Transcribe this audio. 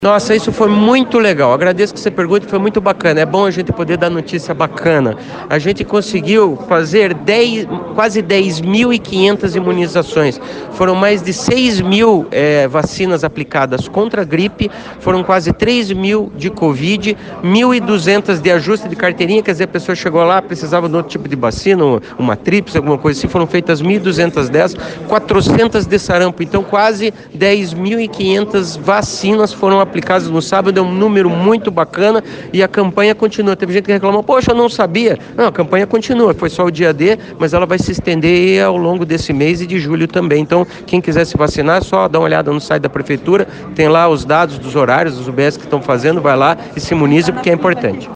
Nossa, isso foi muito legal. Agradeço que você pergunte, foi muito bacana. É bom a gente poder dar notícia bacana. A gente conseguiu fazer quase 10.500 imunizações. Foram mais de 6.000 vacinas aplicadas contra a gripe, foram quase 3.000 de Covid, 1.200 de ajuste de carteirinha, quer dizer, a pessoa chegou lá, precisava de outro tipo de vacina, uma tríplice, alguma coisa assim, foram feitas 1.200 dessas, 400 de sarampo. Então, quase 10.500 vacinas foram aplicadas no sábado, é um número muito bacana e a campanha continua. Teve gente que reclamou, poxa, eu não sabia. Não, a campanha continua, foi só o dia D, mas ela vai se estender ao longo desse mês e de julho também. Então, quem quiser se vacinar, é só dar uma olhada no site da prefeitura, tem lá os dados dos horários, dos UBS que estão fazendo, vai lá e se imunize porque é importante.